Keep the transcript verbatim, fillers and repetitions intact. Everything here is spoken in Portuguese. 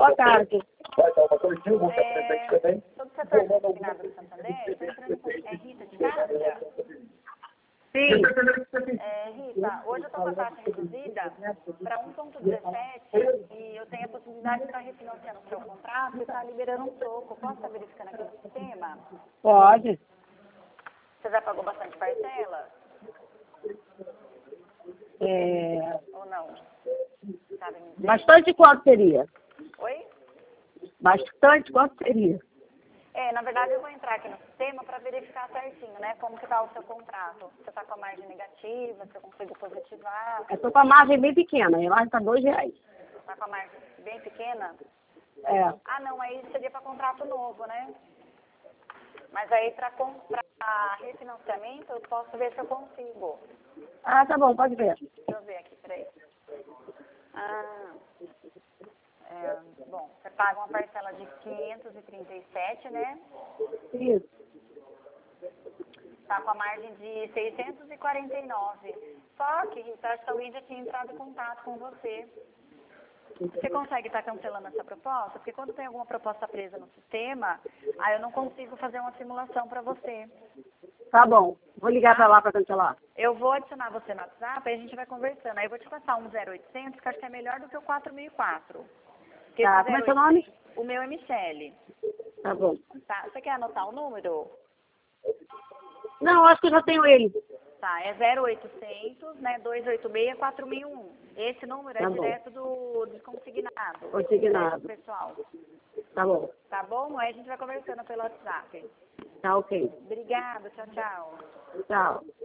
boa tarde. É, todo o setor consignado do Santander, estou entrando com... É Rita de Cássia? Sim. É, Rita, hoje eu estou com a taxa reduzida para um ponto dezessete e eu tenho a possibilidade de estar refinanciando o seu contrato e estar liberando um troco. Posso estar verificando aqui no sistema? Pode. Você já pagou bastante parcela? É... Ou não? Sabe me dizer? Bastante quanto seria? Oi? Bastante quanto seria? É, na verdade eu vou entrar aqui no sistema para verificar certinho, né, como que está o seu contrato. Você está com a margem negativa, se eu consigo positivar, Eu tô com a margem bem pequena, a margem tá dois reais. está com a margem bem pequena. É. Ah, não, aí seria para contrato novo, né? Mas aí para refinanciamento eu posso ver se eu consigo. Ah, tá bom, pode ver. Deixa eu ver aqui, peraí. Ah, é, bom, você paga uma parcela de quinhentos e trinta e sete, né? Isso. Está com a margem de seiscentos e quarenta e nove. Só que, Rita, acho que alguém já tinha entrado em contato com você. Você consegue estar cancelando essa proposta? Porque quando tem alguma proposta presa no sistema, aí eu não consigo fazer uma simulação para você. Tá bom. Vou ligar pra lá pra cancelar. Eu vou adicionar você no WhatsApp e a gente vai conversando. Aí eu vou te passar um zero oitocentos, que acho que é melhor do que o quatro mil e quatro. Porque Tá, esse como é seu nome? zero oitocentos, o meu é Michele. Tá bom. Tá, você quer anotar o número? Não, acho que eu já tenho ele. Tá, é zero oitocentos, né, dois oito seis, quatro mil e um. Esse número é Tá bom. direto do, do consignado. Consignado. Direto do pessoal. Tá bom. Tá bom? Aí a gente vai conversando pelo WhatsApp. Tá ok. Obrigada, tchau, tchau. Tchau.